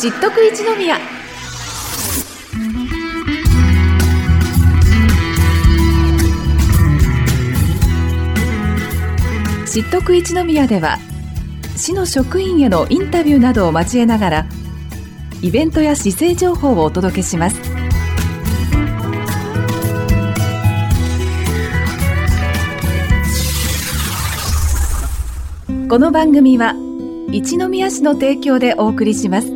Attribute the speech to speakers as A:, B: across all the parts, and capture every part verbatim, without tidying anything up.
A: 知っとく一宮。知っとく一宮では、市の職員へのインタビューなどを交えながら、イベントや市政情報をお届けします。この番組は一宮市の提供でお送りします。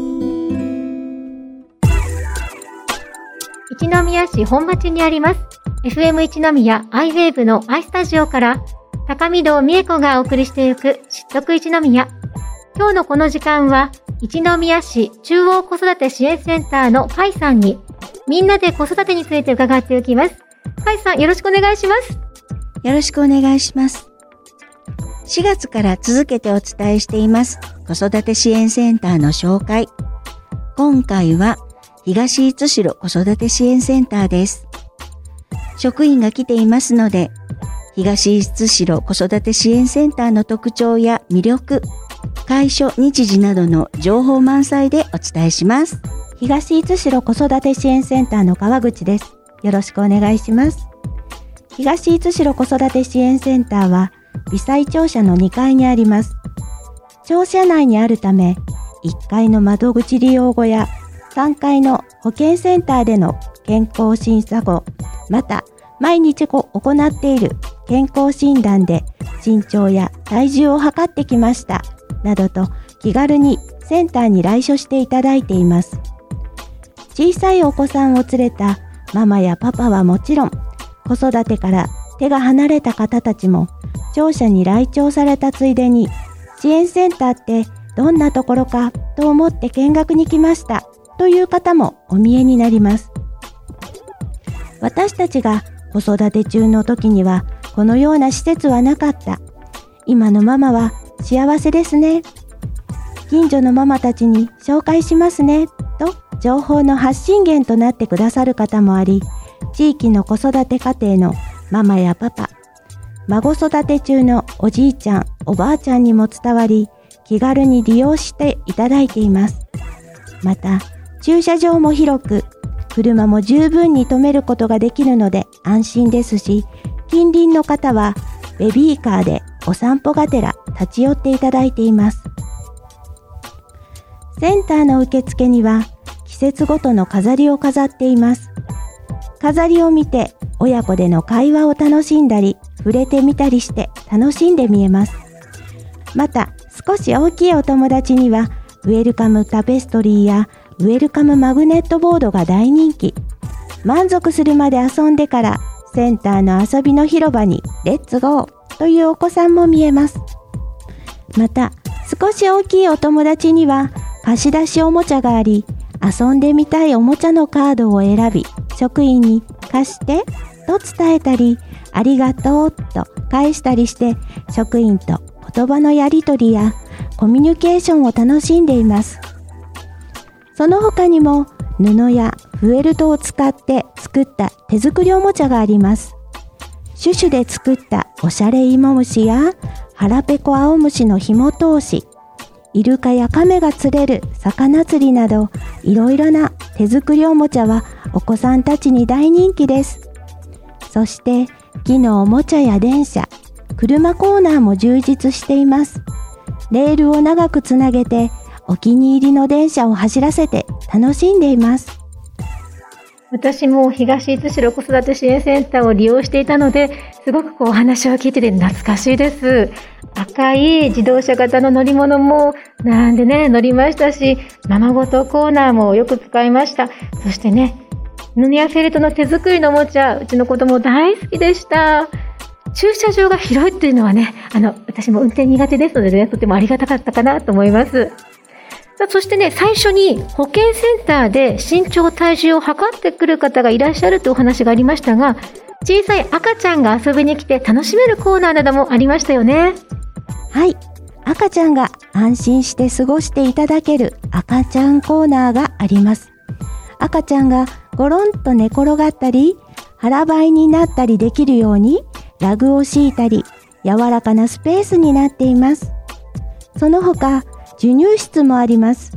B: 一宮市本町にあります エフエム 一宮 アイウェーブ の アイスタジオから高見堂美恵子がお送りしていく知っとく一宮。今日のこの時間は一宮市中央子育て支援センターの甲斐さんにみんなで子育てについて伺っていきます。甲斐さん、よろしくお願いします。
C: よろしくお願いします。しがつから続けてお伝えしています子育て支援センターの紹介。今回は東五代子育て支援センターです。職員が来ていますので、東五代子育て支援センターの特徴や魅力、開所日時などの情報満載でお伝えします。
D: 東五代子育て支援センターの川口です。よろしくお願いします。東五代子育て支援センターは微細庁舎のにかいにあります。庁舎内にあるため、いっかいの窓口利用後やさんがいの保健センターでの健康審査後、また毎日行っている健康診断で身長や体重を測ってきましたなどと気軽にセンターに来所していただいています。小さいお子さんを連れたママやパパはもちろん、子育てから手が離れた方たちも庁舎に来庁されたついでに、支援センターってどんなところかと思って見学に来ましたという方もお見えになります。私たちが子育て中の時にはこのような施設はなかった。今のママは幸せですね。近所のママたちに紹介しますねと情報の発信源となってくださる方もあり、地域の子育て家庭のママやパパ、孫育て中のおじいちゃん、おばあちゃんにも伝わり、気軽に利用していただいています。また、駐車場も広く、車も十分に止めることができるので安心ですし、近隣の方はベビーカーでお散歩がてら立ち寄っていただいています。センターの受付には季節ごとの飾りを飾っています。飾りを見て親子での会話を楽しんだり、触れてみたりして楽しんで見えます。また、少し大きいお友達にはウェルカムタペストリーやウェルカムマグネットボードが大人気。満足するまで遊んでからセンターの遊びの広場にレッツゴーというお子さんも見えます。また、少し大きいお友達には貸し出しおもちゃがあり、遊んでみたいおもちゃのカードを選び、職員に貸してと伝えたり、ありがとうと返したりして、職員と言葉のやり取りやコミュニケーションを楽しんでいます。その他にも布やフェルトを使って作った手作りおもちゃがあります。シュシュで作ったおしゃれ芋虫や腹ペコ青虫の紐通し、イルカやカメが釣れる魚釣りなど、いろいろな手作りおもちゃはお子さんたちに大人気です。そして木のおもちゃや電車、車コーナーも充実しています。レールを長くつなげてお気に入りの電車を走らせて楽しんでいます。
B: 私も東五代子育て支援センターを利用していたので、すごくこうお話を聞いてて懐かしいです。赤い自動車型の乗り物も並んでね、乗りましたし、ままごとコーナーもよく使いました。そしてね、布やフェルトの手作りのおもちゃ、うちの子供大好きでした。駐車場が広いっていうのはね、あの、私も運転苦手ですのでね、とてもありがたかったかなと思います。そしてね、最初に保健センターで身長体重を測ってくる方がいらっしゃるというお話がありましたが、小さい赤ちゃんが遊びに来て楽しめるコーナーなどもありましたよね。
D: はい、赤ちゃんが安心して過ごしていただける赤ちゃんコーナーがあります。赤ちゃんがゴロンと寝転がったり、腹ばいになったりできるようにラグを敷いたり、柔らかなスペースになっています。その他、授乳室もあります。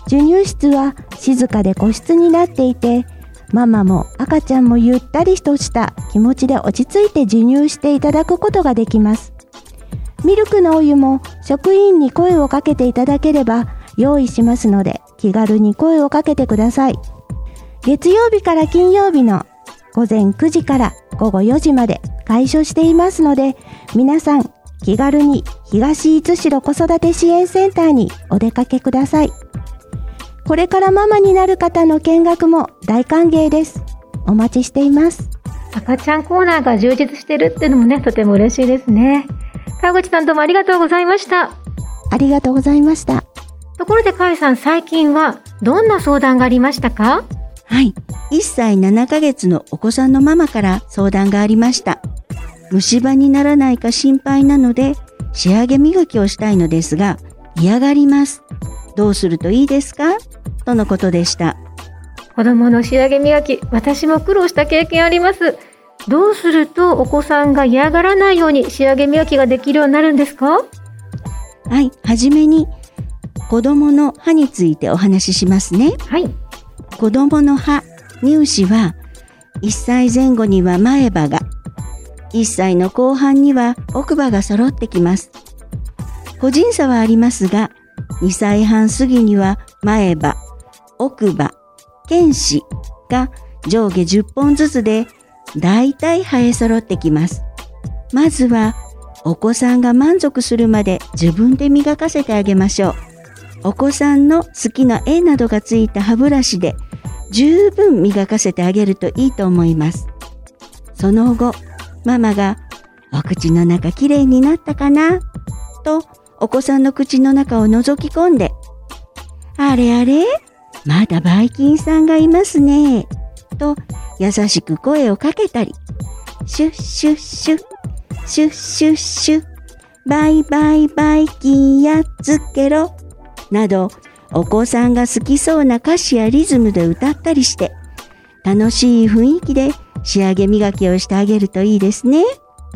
D: 授乳室は静かで個室になっていて、ママも赤ちゃんもゆったりとした気持ちで落ち着いて授乳していただくことができます。ミルクのお湯も職員に声をかけていただければ用意しますので、気軽に声をかけてください。月曜日から金曜日のごぜんくじからごごよじまで開所していますので、皆さん気軽に東伊豆代子育て支援センターにお出かけください。これからママになる方の見学も大歓迎です。お待ちしています。
B: 赤ちゃんコーナーが充実してるっていうのもね、とても嬉しいですね。川口さん、どうもありがとうございました。
D: ありがとうございました。
B: ところで川井さん、最近はどんな相談がありましたか？
C: はい。いっさいななかげつのお子さんのママから相談がありました。虫歯にならないか心配なので、仕上げ磨きをしたいのですが、嫌がります。どうするといいですか？とのことでした。
B: 子供の仕上げ磨き、私も苦労した経験あります。どうするとお子さんが嫌がらないように仕上げ磨きができるようになるんですか？
C: はい。はじめに、子供の歯についてお話ししますね。
B: はい。
C: 子供の歯、乳歯は、いっさいぜん後には前歯が、いっさいの後半には奥歯が揃ってきます。個人差はありますが、にさいはん過ぎには前歯、奥歯、犬歯が上下じゅっぽんずつでだいたい生え揃ってきます。まずはお子さんが満足するまで自分で磨かせてあげましょう。お子さんの好きな絵などがついた歯ブラシで十分磨かせてあげるといいと思います。その後、ママがお口の中きれいになったかなとお子さんの口の中を覗き込んで、あれあれ、まだばい菌さんがいますね、と優しく声をかけたり、シュッシュッシュッ、シュッシュッシュッ、バイバイばい菌やっつけろ、などお子さんが好きそうな歌詞やリズムで歌ったりして、楽しい雰囲気で仕上げ磨きをしてあげるといいですね。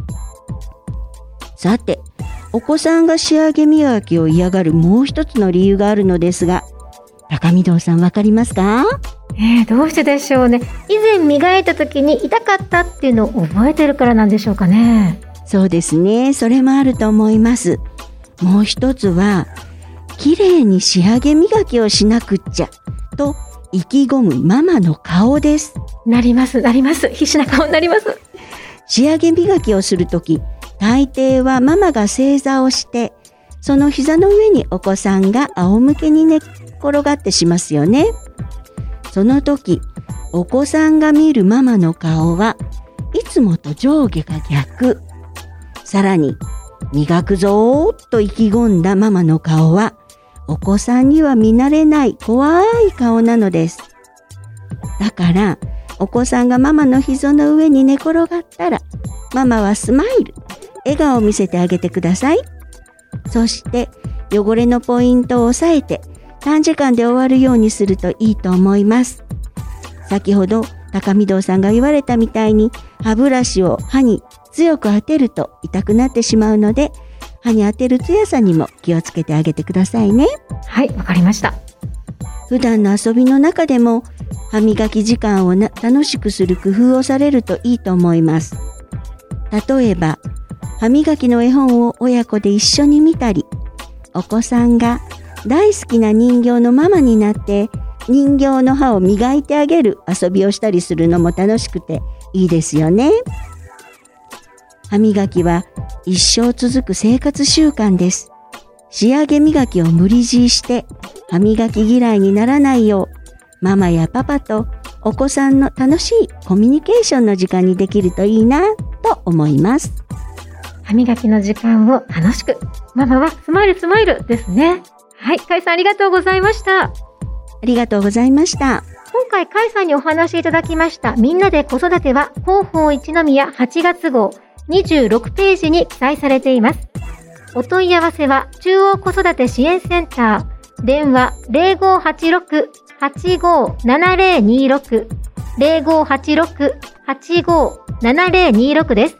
C: さて、お子さんが仕上げ磨きを嫌がるもう一つの理由があるのですが、高見堂さんわかりますか？
B: えー、どうしてでしょうね。以前磨いた時に痛かったっていうのを覚えてるからなんでしょうかね。
C: そうですね。それもあると思います。もう一つは、綺麗に仕上げ磨きをしなくっちゃと意気込むママの顔です。
B: なります、なります。必死な顔になります。
C: 仕上げ磨きをするとき、大抵はママが正座をして、その膝の上にお子さんが仰向けに寝っ転がってしますよね。その時、お子さんが見るママの顔はいつもと上下が逆。さらに、磨くぞーっと意気込んだママの顔は、お子さんには見慣れない怖い顔なのです。だから、お子さんがママの膝の上に寝転がったら、ママはスマイル、笑顔を見せてあげてください。そして、汚れのポイントを押さえて、短時間で終わるようにするといいと思います。先ほど、高見堂さんが言われたみたいに、歯ブラシを歯に強く当てると痛くなってしまうので、歯に当てる強さにも気をつけてあげてくださいね。
B: はい、わかりました。
C: 普段の遊びの中でも、歯磨き時間をな楽しくする工夫をされるといいと思います。例えば、歯磨きの絵本を親子で一緒に見たり、お子さんが大好きな人形のママになって人形の歯を磨いてあげる遊びをしたりするのも楽しくていいですよね。歯磨きは一生続く生活習慣です。仕上げ磨きを無理強いして歯磨き嫌いにならないよう、ママやパパとお子さんの楽しいコミュニケーションの時間にできるといいなと思います。
B: 歯磨きの時間を楽しく、ママはスマイルスマイルですね。はい、甲斐さんありがとうございました。
C: ありがとうございました。
B: 今回甲斐さんにお話しいただきましたみんなで子育ては広報一宮はちがつ号にじゅうろくページに記載されています。お問い合わせは中央子育て支援センター、電話 ゼロごはちろく はちごななゼロにろく ゼロごはちろく はちごななゼロにろく です。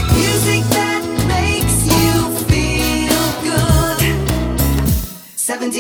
E: Music that makes you feel good. seven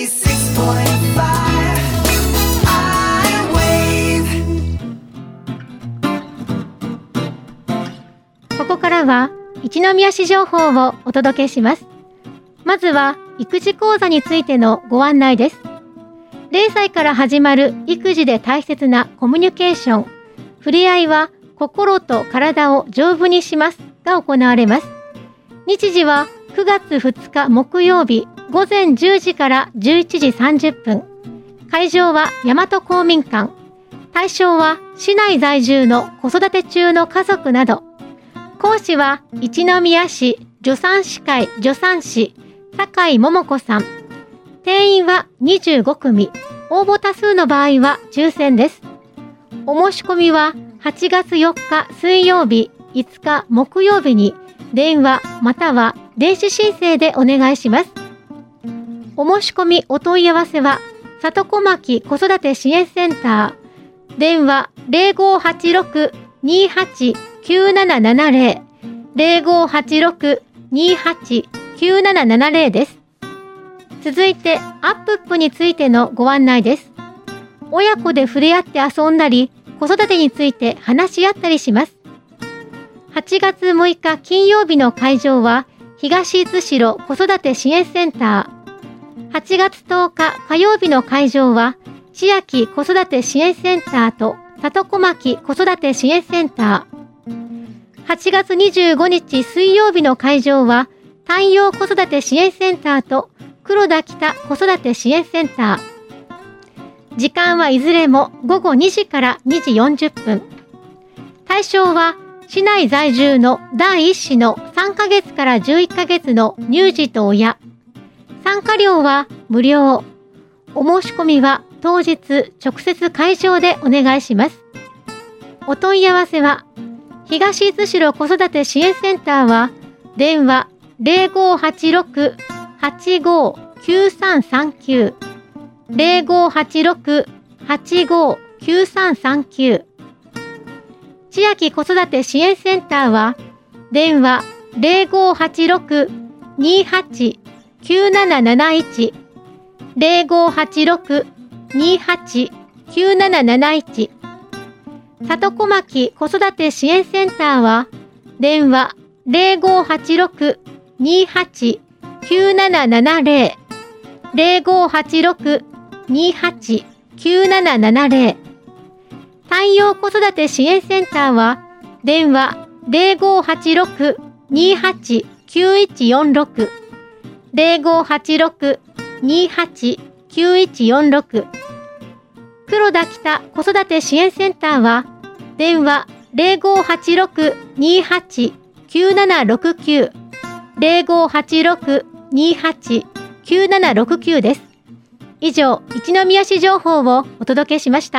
B: は一宮市情報をお届けします。まずは育児講座についてのご案内です。れいさいから始まる育児で大切なコミュニケーション、触れ合いは心と体を丈夫にしますが行われます。日時はくがつふつか木曜日ごぜんじゅうじからじゅういちじさんじゅっぷん。会場は大和公民館。対象は市内在住の子育て中の家族など。講師は一宮市助産師会助産師酒井桃子さん。定員はにじゅうごくみ。応募多数の場合は抽選です。お申し込みははちがつよっか水曜日、いつか木曜日に電話または電子申請でお願いします。お申し込みお問い合わせは里小牧子育て支援センター。電話 ゼロごはちろく にはち きゅうななななゼロ ゼロごはちろく にはち きゅうななななゼロです。続いてアップップについてのご案内です。親子で触れ合って遊んだり、子育てについて話し合ったりします。はちがつむいか金曜日の会場は東津代子育て支援センター。はちがつとおか火曜日の会場は千秋子育て支援センターと里小牧子育て支援センター。はちがつにじゅうごにち水曜日の会場は太陽子育て支援センターと黒田北子育て支援センター。時間はいずれもごごにじからにじよんじゅっぷん。対象は市内在住のだいいっ子のさんかげつからじゅういっかげつの乳児と親。参加料は無料。お申し込みは当日直接会場でお願いします。お問い合わせは東伊豆代子育て支援センターは電話 ゼロごはちろく はちごきゅうさんさんきゅう ゼロごはちろく はちごきゅうさんさんきゅう。千秋子育て支援センターは電話 ゼロごはちろく にはち きゅうなななないち ゼロごはちろく にはち きゅうなななないち。里小牧子育て支援センターは電話 ゼロごはちろく にはち きゅうななななゼロ ゼロごはちろく にはち きゅうななななゼロ。太陽子育て支援センターは電話 ゼロごはちろく にはち きゅういちよんろく ゼロごはちろく にはち きゅういちよんろく。黒田北子育て支援センターは電話 ゼロごはちろく にはち きゅうななろくきゅう ゼロごはちろく にはち きゅうななろくきゅうです。以上、一宮市情報をお届けしました。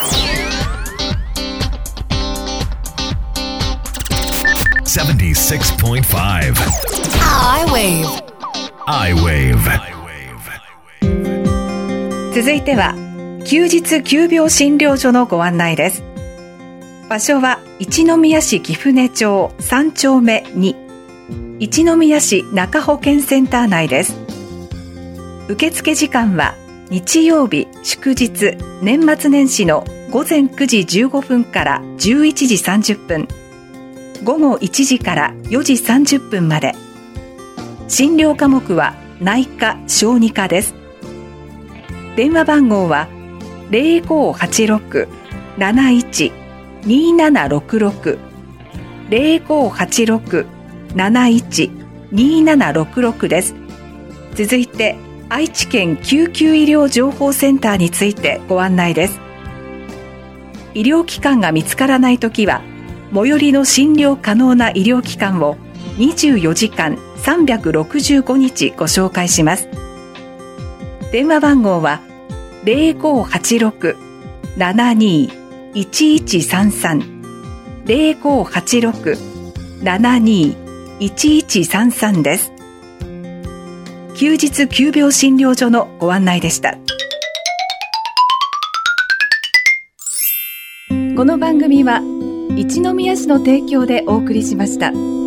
E: seventy-six point five
F: I-Wave
E: I-Wave
A: 続いては休日急病診療所のご案内です。場所は一宮市貴船町さんちょうめに、一宮市中保健センター内です。受付時間は日曜日祝日年末年始のごぜんくじじゅうごふんからじゅういちじさんじゅっぷん、ごごいちじからよじさんじゅっぷんまで。診療科目は内科・小児科です。電話番号は ゼロごはちろく なないち にななろくろく ゼロごはちろく なないち にななろくろくです。続いて愛知県救急医療情報センターについてご案内です。医療機関が見つからないときは最寄りの診療可能な医療機関をにじゅうよじかんさんびゃくろくじゅうごにちご紹介します。電話番号は ゼロごはちろく ななにい いちいちさんさん ゼロごはちろく ななにい いちいちさんさんです。休日急病診療所のご案内でした。この番組は一宮市の提供でお送りしました。